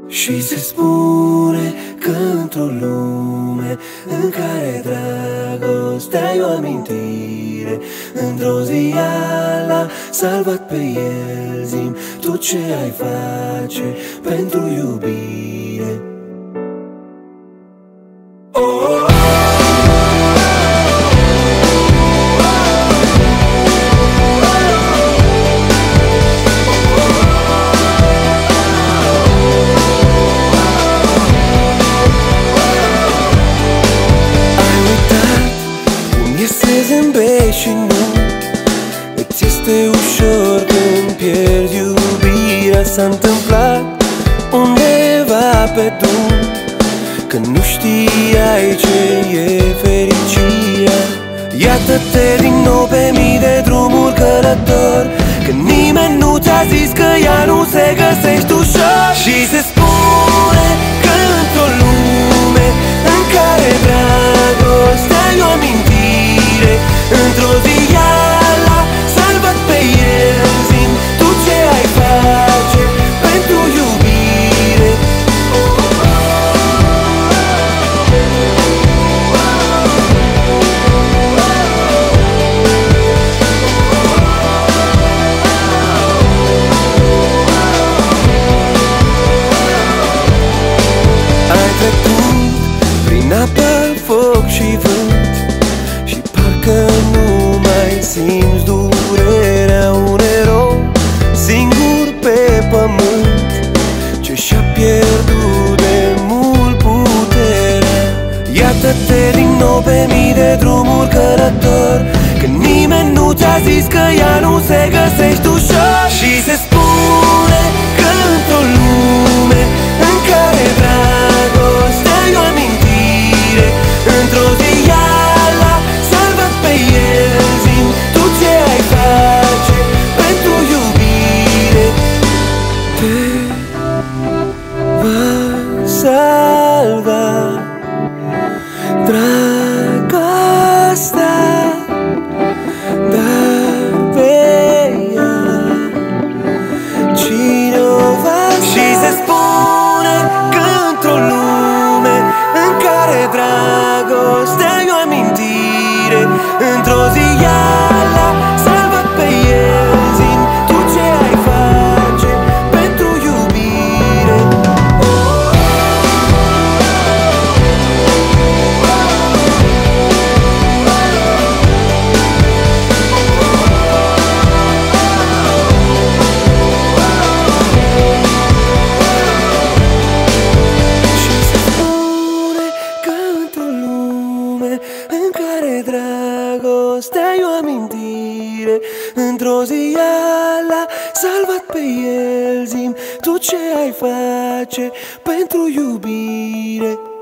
Și se spune că într-o lume în care dragostea e o amintire, într-o zi ea l-a salvat pe el. Zi-mi tu ce ai face pentru iubire. Și nu îți este ușor când pierzi iubirea. S-a întâmplat undeva pe drum, când nu știai ce e fericirea. Iată-te din nou pe mii de drumuri călător, când nimeni nu ți-a zis că ea nu se găsește ușor. Și se spune că într-o lume în care dragostea e o amintire, într-o zi ea l-a salvat pe el. Zi-mi tu ce ai face pentru iubire. Ai trecut prin apă, foc și vânt și parcă nu mai simți durerea. Un erou singur pe pământ ce și-a pierdut de mult puterea. Iată-te din nou pe mii de drumuri călător, când nimeni nu ți-a zis că ea nu se găsește ușor. Și se spune că într-o lume în care dragostea e o amintire, într-o zi ea l-a salvat pe el. Zi-mi tu ce ai face pentru iubire. Te va salva dragostea, dar pe ea cine o va salva? Și se spune că într-o lume în care dragostea e o amintire, într-o zi ea l-a salvat pe el. Zi-mi tu ce ai face pentru iubire. Și se spune că într-o lume în care dragostea e o amintire, într-o zi ea l-a salvat pe el. Zi-mi tu ce ai face pentru iubire.